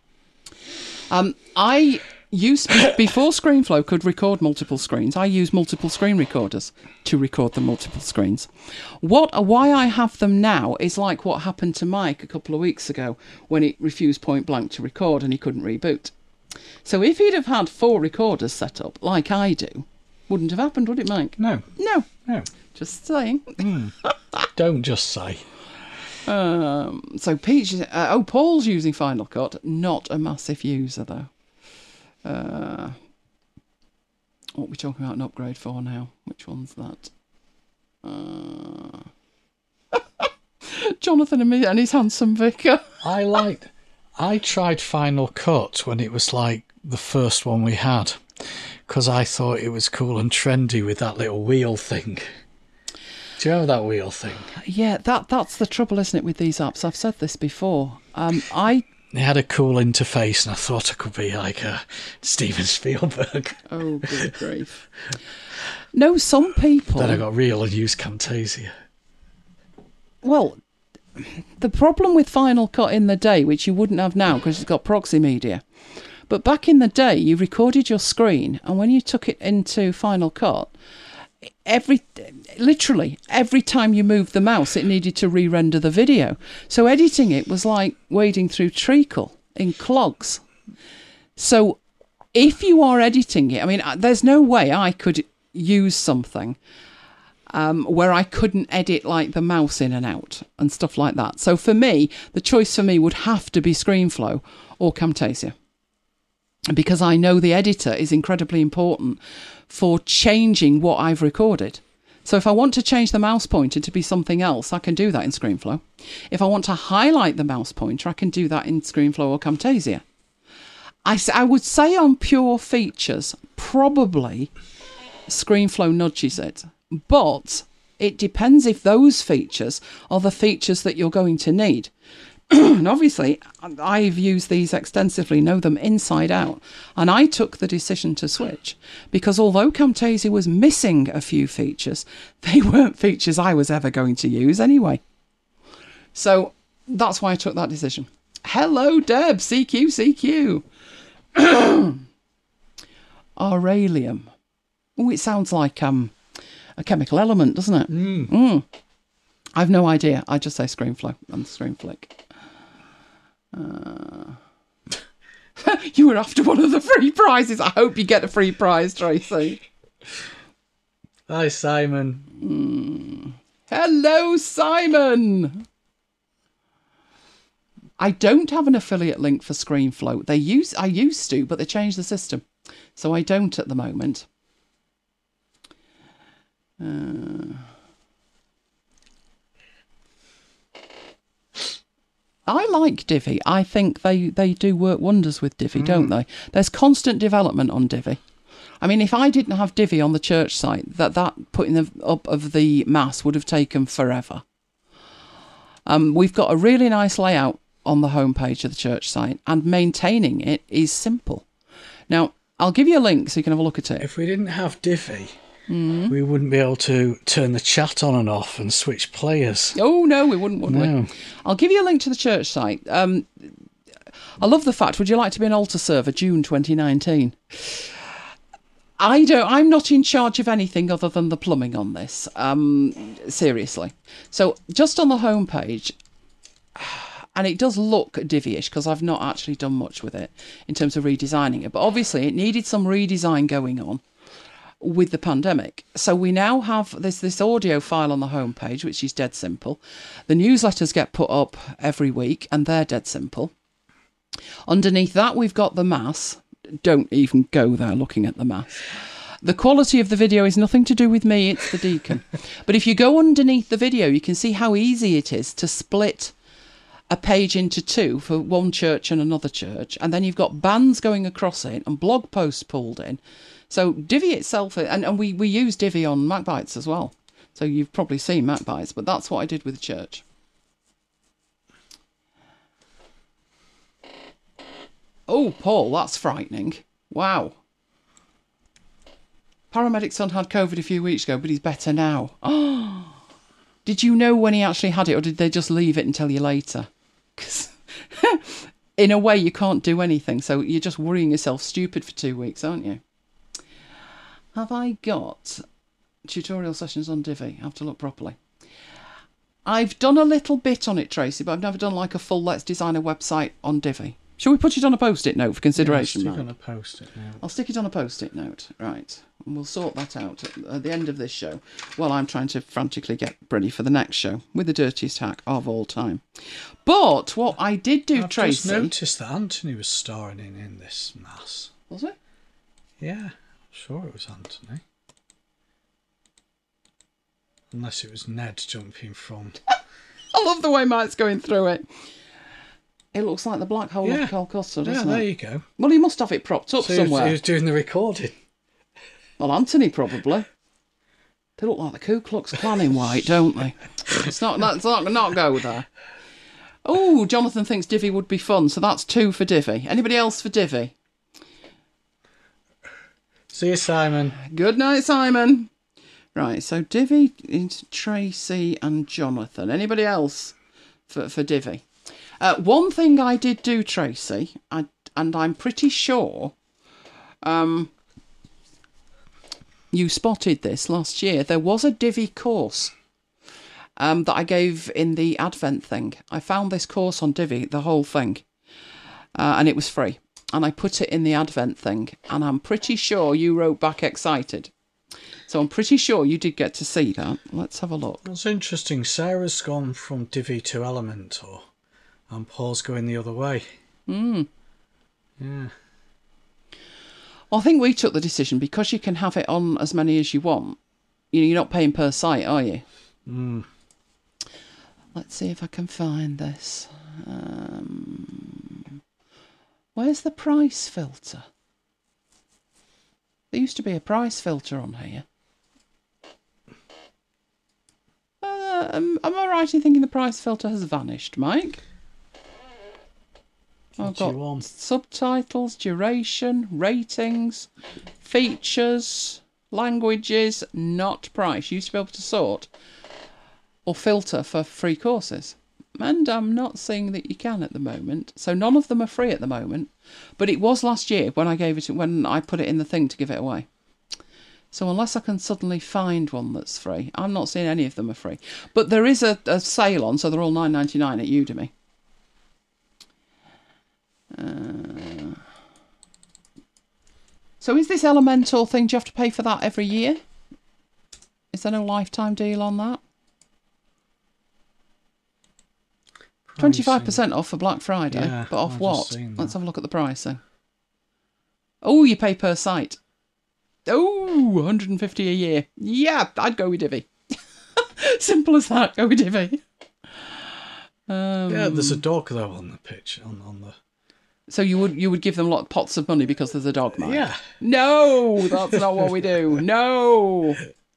Um, I. Use, before ScreenFlow could record multiple screens, I use multiple screen recorders to record the multiple screens. What, why I have them now is like what happened to Mike a couple of weeks ago when it refused point blank to record and he couldn't reboot. So if he'd have had four recorders set up, like I do, wouldn't have happened, would it, Mike? No. No. No. Just saying. Mm. Don't just say. Um, so Peach, uh, oh, Paul's using Final Cut, not a massive user though. Uh, what are we talking about an upgrade for now? Which one's that? Uh, Jonathan and me and his handsome vicar. I liked. I tried Final Cut when it was like the first one we had, because I thought it was cool and trendy with that little wheel thing. Do you know that wheel thing? Yeah, that that's the trouble, isn't it, with these apps? I've said this before. Um, I. It had a cool interface, and I thought it could be like a Steven Spielberg. Oh, good grief. No, some people... Then I got real and used Camtasia. Well, the problem with Final Cut in the day, which you wouldn't have now because it's got proxy media, but back in the day, you recorded your screen, and when you took it into Final Cut, every literally every time you moved the mouse, it needed to re-render the video. So editing it was like wading through treacle in clogs. So if you are editing it, I mean, there's no way I could use something um, where I couldn't edit like the mouse in and out and stuff like that. So for me, the choice for me would have to be ScreenFlow or Camtasia, because I know the editor is incredibly important for changing what I've recorded. So if I want to change the mouse pointer to be something else, I can do that in ScreenFlow. If I want to highlight the mouse pointer, I can do that in ScreenFlow or Camtasia. I, I would say on pure features, probably ScreenFlow nudges it. But it depends if those features are the features that you're going to need. And obviously, I've used these extensively, know them inside out. And I took the decision to switch because although Camtasia was missing a few features, they weren't features I was ever going to use anyway. So that's why I took that decision. Hello, Deb. C Q, C Q. Aurelium. Oh, it sounds like um, a chemical element, doesn't it? Mm. Mm. I've no idea. I just say ScreenFlow and ScreenFlick. Uh, you were after one of the free prizes. I hope you get a free prize, Tracy. Hi, Simon. Mm. Hello, Simon. I don't have an affiliate link for ScreenFlow. They use I used to, but they changed the system, so I don't at the moment. Uh, I like Divi. I think they, they do work wonders with Divi, mm. don't they? There's constant development on Divi. I mean, if I didn't have Divi on the church site, that, that putting the, up of the mass would have taken forever. Um, we've got a really nice layout on the homepage of the church site, and maintaining it is simple. Now, I'll give you a link so you can have a look at it. If we didn't have Divi, mm. we wouldn't be able to turn the chat on and off and switch players. Oh, no, we wouldn't, would no. we? I'll give you a link to the church site. Um, I love the fact, would you like to be an altar server, June twenty nineteen? I don't, I'm not in charge of anything other than the plumbing on this. Um, seriously. So just on the homepage, and it does look Divi-ish because I've not actually done much with it in terms of redesigning it. But obviously it needed some redesign going on with the pandemic. So we now have this, this audio file on the homepage, which is dead simple. The newsletters get put up every week and they're dead simple. Underneath that, we've got the mass. Don't even go there looking at the mass. The quality of the video is nothing to do with me, it's the deacon. But if you go underneath the video, you can see how easy it is to split a page into two for one church and another church, and then you've got bands going across it and blog posts pulled in. So Divi itself, and, and we, we use Divi on MacBytes as well. So you've probably seen MacBytes, but that's what I did with the church. Oh, Paul, that's frightening. Wow. Paramedic's son had COVID a few weeks ago, but he's better now. Oh, did you know when he actually had it, or did they just leave it and tell you later? Because in a way, you can't do anything, so you're just worrying yourself stupid for two weeks, aren't you? Have I got tutorial sessions on Divi? I have to look properly. I've done a little bit on it, Tracy, but I've never done like a full Let's Design a website on Divi. Shall we put it on a post-it note for consideration? Yeah, stick on a post-it note. I'll stick it on a post-it note, right. And we'll sort that out at, at the end of this show while I'm trying to frantically get ready for the next show with the dirtiest hack of all time. But what I did do, I've Tracy... I've just noticed that Anthony was starring in, in this mass. Was it? Yeah, I'm sure it was Anthony. Unless it was Ned jumping from... I love the way Mike's going through it. It looks like the black hole yeah. of Calcutta, doesn't yeah, it? there you go. Well, he must have it propped up so somewhere. He was doing the recording. Well, Anthony probably. They look like the Ku Klux Klan in white, don't they? It's not. Let's not, not go there. Oh, Jonathan thinks Divi would be fun, so that's two for Divi. Anybody else for Divi? See you, Simon. Good night, Simon. Right, so Divi is Tracy and Jonathan. Anybody else for, for Divi. Uh, one thing I did do, Tracy, I, and I'm pretty sure um, you spotted this last year. There was a Divi course um, that I gave in the Advent thing. I found this course on Divi, the whole thing, uh, and it was free. And I put it in the Advent thing, and I'm pretty sure you wrote back excited. So I'm pretty sure you did get to see that. Let's have a look. That's interesting. Sarah's gone from Divi to Elementor, and Paul's going the other way. Mm. Yeah. Well, I think we took the decision because you can have it on as many as you want. You know, you're not paying per site, are you? Mm. Let's see if I can find this. Um, where's the price filter? There used to be a price filter on here. Uh, am, am I right in thinking the price filter has vanished, Mike? What I've do you got want? subtitles, duration, ratings, features, languages, not price. You used to be able to sort or filter for free courses. And I'm not seeing that you can at the moment. So none of them are free at the moment. But it was last year when I gave it, when I put it in the thing to give it away. So unless I can suddenly find one that's free, I'm not seeing any of them are free. But there is a, a sale on, so they're all nine ninety-nine at Udemy. Uh, so is this Elementor thing, do you have to pay for that every year? Is there no lifetime deal on that? twenty-five percent off for Black Friday, Yeah, but off I've what? just seen Let's that. have a look at the pricing. Oh, you pay per site. Oh, one hundred fifty a year. Yeah, I'd go with Divi. Simple as that, go with Divi. Um, Yeah, there's a dog though on the pitch on on the. So you would you would give them lot pots of money because there's a dog, Mike? Yeah. No, that's not what we do. No.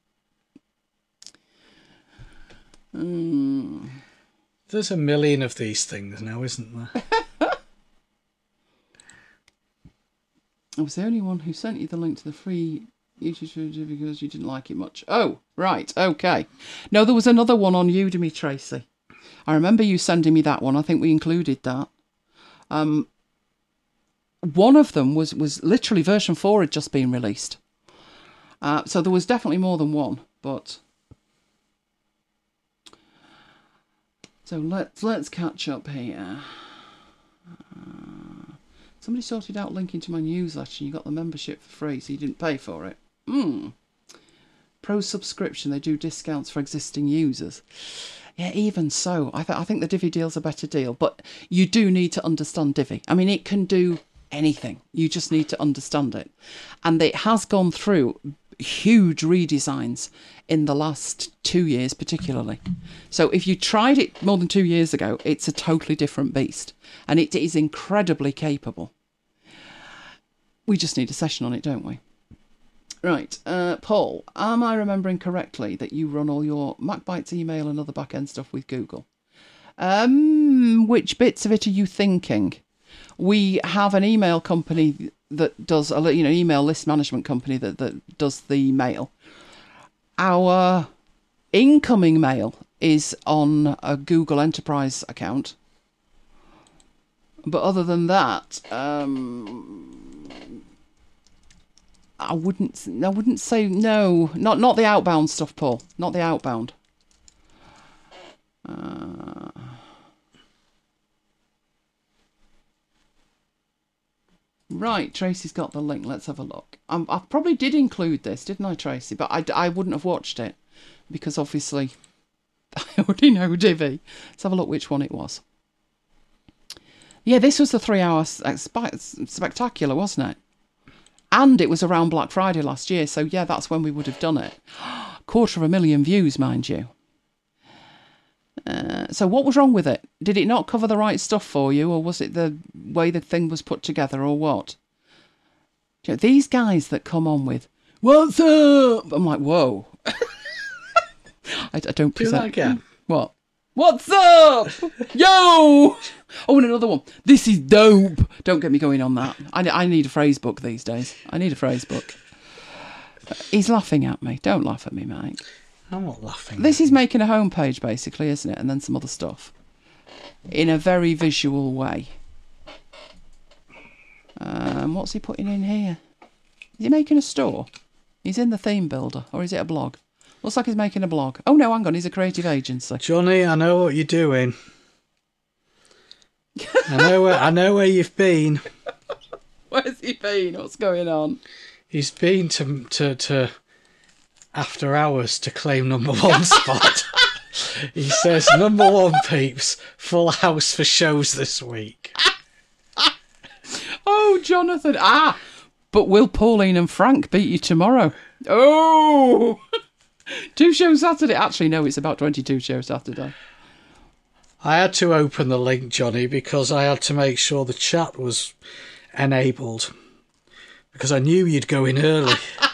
Mm. There's a million of these things now, isn't there? I was the only one who sent you the link to the free YouTube video because you didn't like it much. Oh, right, okay. No, there was another one on Udemy, Tracy. I remember you sending me that one. I think we included that. Um, one of them was, was literally version four had just been released. Uh, so there was definitely more than one, but... So let's, let's catch up here. Uh, somebody sorted out linking to my newsletter and you got the membership for free, so you didn't pay for it. Hmm. Pro subscription, they do discounts for existing users. Yeah, even so, I, th- I think the Divi deal's a better deal, but you do need to understand Divi. I mean, it can do anything. You just need to understand it. And it has gone through huge redesigns in the last two years particularly. So if you tried it more than two years ago, it's a totally different beast. And it is incredibly capable. We just need a session on it, don't we? Right, uh, Paul, am I remembering correctly that you run all your MacBytes email and other back-end stuff with Google? Um, which bits of it are you thinking? We have an email company that does, a you know, email list management company that, that does the mail. Our incoming mail is on a Google Enterprise account. But other than that, um... I wouldn't. I wouldn't say no. Not not the outbound stuff, Paul. Not the outbound. Uh, right, Tracy's got the link. Let's have a look. Um, I probably did include this, didn't I, Tracy? But I, I wouldn't have watched it because obviously I already know Divi. Let's have a look which one it was. Yeah, this was the three-hour spe- spectacular, wasn't it? And it was around Black Friday last year, so yeah, that's when we would have done it. Quarter of a million views, mind you. Uh, so what was wrong with it? Did it not cover the right stuff for you, or was it the way the thing was put together, or what? You know, these guys that come on with, "What's up?" I'm like, whoa. I, I don't Do that again. What? What's up? Yo! Oh, and another one. This is dope. Don't get me going on that. I, I need a phrase book these days. I need a phrase book. He's laughing at me. Don't laugh at me, Mike. I'm not laughing. This is making a homepage, basically, isn't it? And then some other stuff. in a very visual way. Um, what's he putting in here? Is he making a store? He's in the theme builder, or is it a blog? Looks like he's making a blog. Oh no, hang on, he's a creative agency. Johnny, I know what you're doing. I know where I know where you've been. Where's he been? What's going on? He's been to to to After Hours to claim number one spot. He says, number one, peeps, full house for shows this week. Oh, Jonathan. Ah, but will Pauline and Frank beat you tomorrow? Oh, two shows Saturday. Actually, no, it's about twenty-two shows Saturday. I had to open the link, Johnny, because I had to make sure the chat was enabled. Because I knew you'd go in early.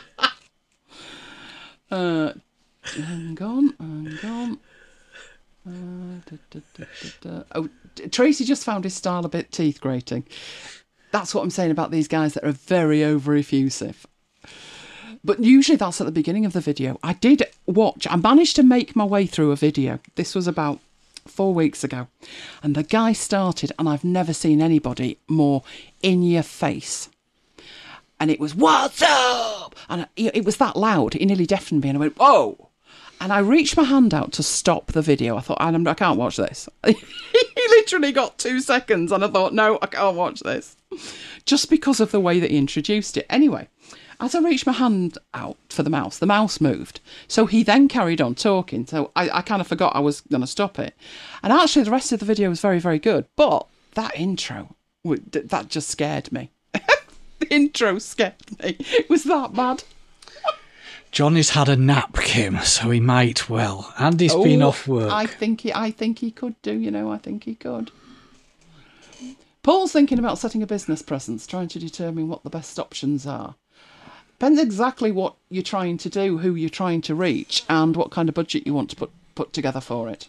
uh, hang on, hang on. Uh, da, da, da, da, da. Oh, Tracy just found his style a bit teeth grating. That's what I'm saying about these guys that are very over effusive. But usually that's at the beginning of the video. I did watch, I managed to make my way through a video. This was about four weeks ago. And the guy started, and I've never seen anybody more in your face. And it was, what's up? And it was that loud. It nearly deafened me. And I went, whoa. And I reached my hand out to stop the video. I thought, I can't watch this. He literally got two seconds. And I thought, no, I can't watch this. Just because of the way that he introduced it. Anyway, as I reached my hand out for the mouse, the mouse moved. So he then carried on talking. So I, I kind of forgot I was going to stop it. And actually, the rest of the video was very, very good. But that intro, that just scared me. The intro scared me. It was that bad. Johnny's had a nap, Kim, so he might well. And he's oh, been off work. I think he, I think he could do, you know, I think he could. Paul's thinking about setting a business presence, trying to determine what the best options are. Depends exactly what you're trying to do, who you're trying to reach, and what kind of budget you want to put, put together for it.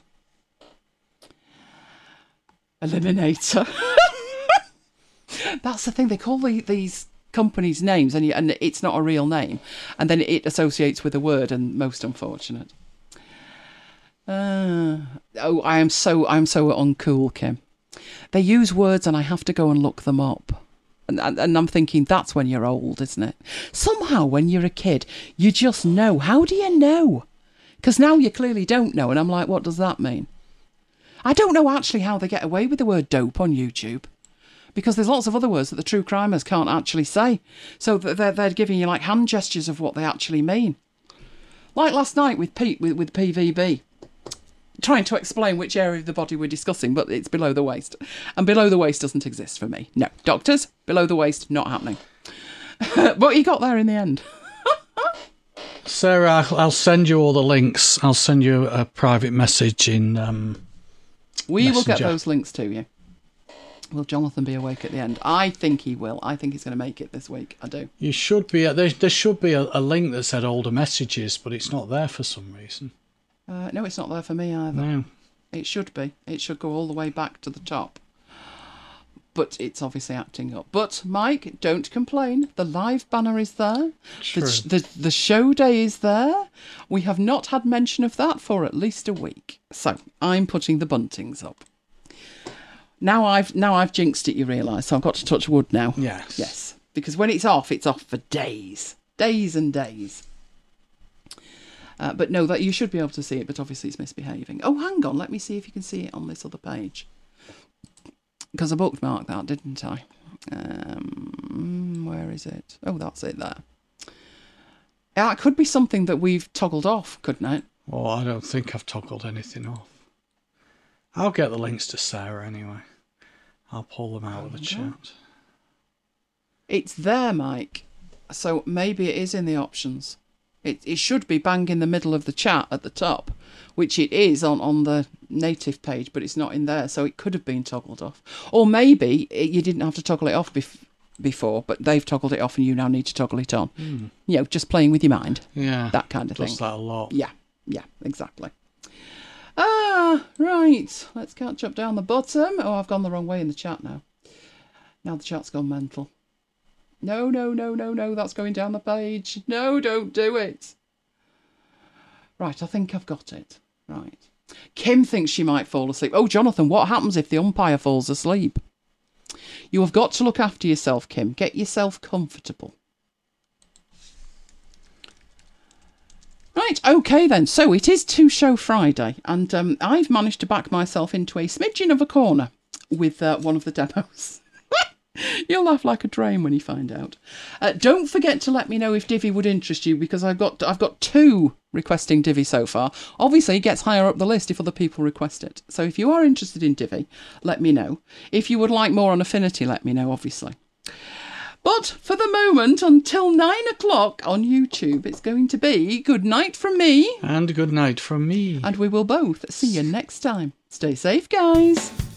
Eliminator. That's the thing, they call the, these companies names, and, you, and it's not a real name, and then it associates with a word, and most unfortunate. Uh, oh, I am so I'm so uncool, Kim. They use words and I have to go and look them up. And, and, and I'm thinking, that's when you're old, isn't it? Somehow, when you're a kid, you just know. How do you know? Because now you clearly don't know. And I'm like, what does that mean? I don't know actually how they get away with the word dope on YouTube. Because there's lots of other words that the true crimers can't actually say. So they're, they're giving you like hand gestures of what they actually mean. Like last night with Pete, with, with P V B. Trying to explain which area of the body we're discussing, but it's below the waist. And below the waist doesn't exist for me. No. Doctors, below the waist, not happening. But he got there in the end. Sarah, I'll send you all the links. I'll send you a private message in um, We Messenger. will get those links to you. Will Jonathan be awake at the end? I think he will. I think he's going to make it this week. I do. You should be. There, there should be a, a link that said older messages, but it's not there for some reason. Uh, no, it's not there for me either. No. It should be. It should go all the way back to the top. But it's obviously acting up. But, Mike, don't complain. The live banner is there. True. The, the, the show day is there. We have not had mention of that for at least a week. So, I'm putting the buntings up. Now I've now I've jinxed it, you realise, so I've got to touch wood now. Yes. Yes. Because when it's off, it's off for days. Days and days. Uh, but no, that you should be able to see it, but obviously it's misbehaving. Oh, hang on, let me see if you can see it on this other page. Because I bookmarked that, didn't I? Um, where is it? Oh, that's it there. Yeah, it could be something that we've toggled off, couldn't it? Well, I don't think I've toggled anything off. I'll get the links to Sarah anyway. I'll pull them out of the chat. It's there, Mike. So maybe it is in the options. It it should be bang in the middle of the chat at the top, which it is on, on the native page, but it's not in there, so it could have been toggled off. Or maybe it, you didn't have to toggle it off bef- before, but they've toggled it off and you now need to toggle it on. Mm. You know, just playing with your mind. Yeah. That kind of thing. Does that a lot. Yeah, yeah, exactly. Ah, right. Let's catch up down the bottom. Oh, I've gone the wrong way in the chat now. Now the chat's gone mental. No, no, no, no, no, that's going down the page. No, don't do it. Right, I think I've got it. Right. Kim thinks she might fall asleep. Oh, Jonathan, what happens if the umpire falls asleep? You have got to look after yourself, Kim. Get yourself comfortable. Right, okay then. So it is Two Show Friday, and um, I've managed to back myself into a smidgen of a corner with uh, one of the demos. You'll laugh like a drain when you find out. Uh, don't forget to let me know if Divi would interest you, because I've got I've got two requesting Divi so far. Obviously, it gets higher up the list if other people request it. So if you are interested in Divi, let me know. If you would like more on Affinity, let me know, obviously. But for the moment, until nine o'clock on YouTube, it's going to be good night from me. And good night from me. And we will both see you next time. Stay safe, guys.